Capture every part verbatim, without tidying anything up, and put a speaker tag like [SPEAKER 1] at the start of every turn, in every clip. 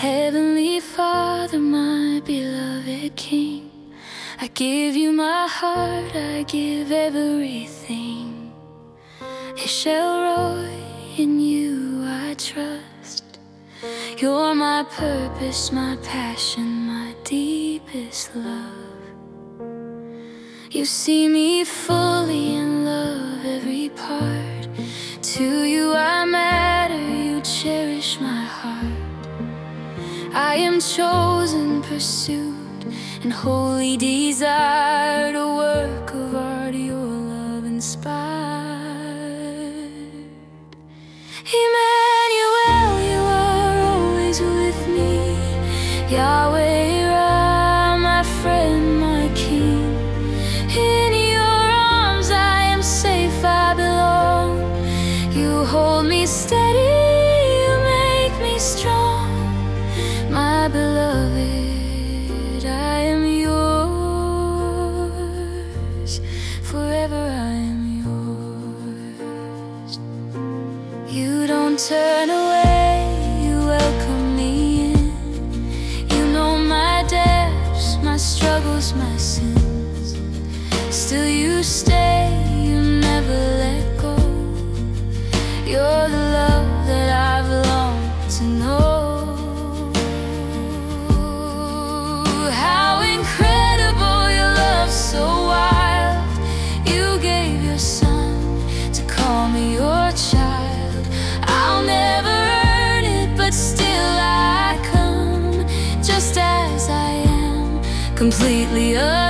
[SPEAKER 1] Heavenly Father, my beloved King, I give you my heart, I give everything. El Roi, in you I trust. You're my purpose, my passion, my deepest love. You see me fully and love every part. To you I matter, you cherish my heart. I am chosen, pursued, and wholly desired, a work of art your love inspired. Emmanuel, you are always with me. Yahweh Ra, my friend, my King. In your arms I am safe, I belong. You hold me steady, you make me strong. My beloved, I am yours. Forever I am yours. You don't turn away, you welcome me in. You know my depths, my struggles, my sins. Still you stay, you never let go. You're the love that I've longed to know. Completely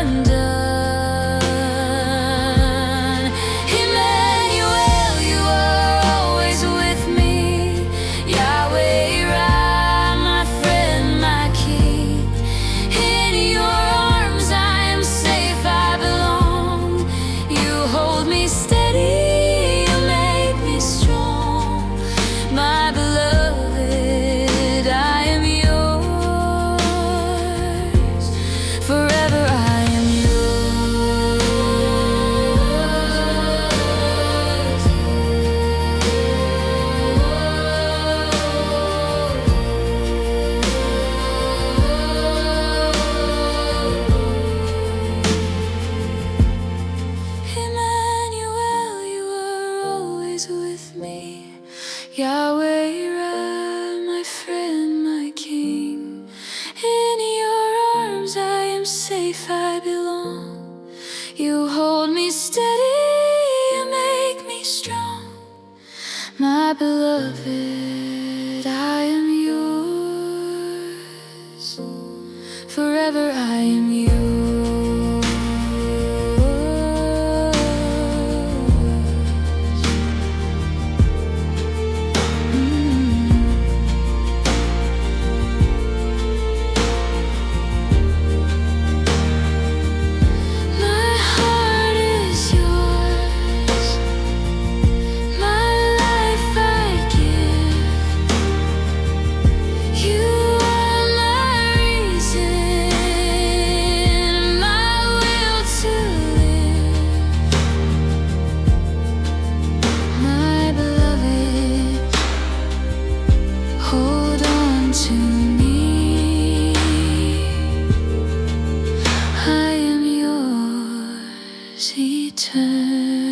[SPEAKER 1] undone. Emmanuel, you are always with me. Yahweh Ra, my friend, my King. In your arms I am safe, I belong. You hold me steady, you make me strong. My beloved, I am yours. Forever I am yours. Emmanuel, you are always with me. Yahweh Ra, my friend, my King. In your arms I am safe, I belong. You hold me steady, you make me strong. My beloved, I am yours. Forever I am yours. Eternal.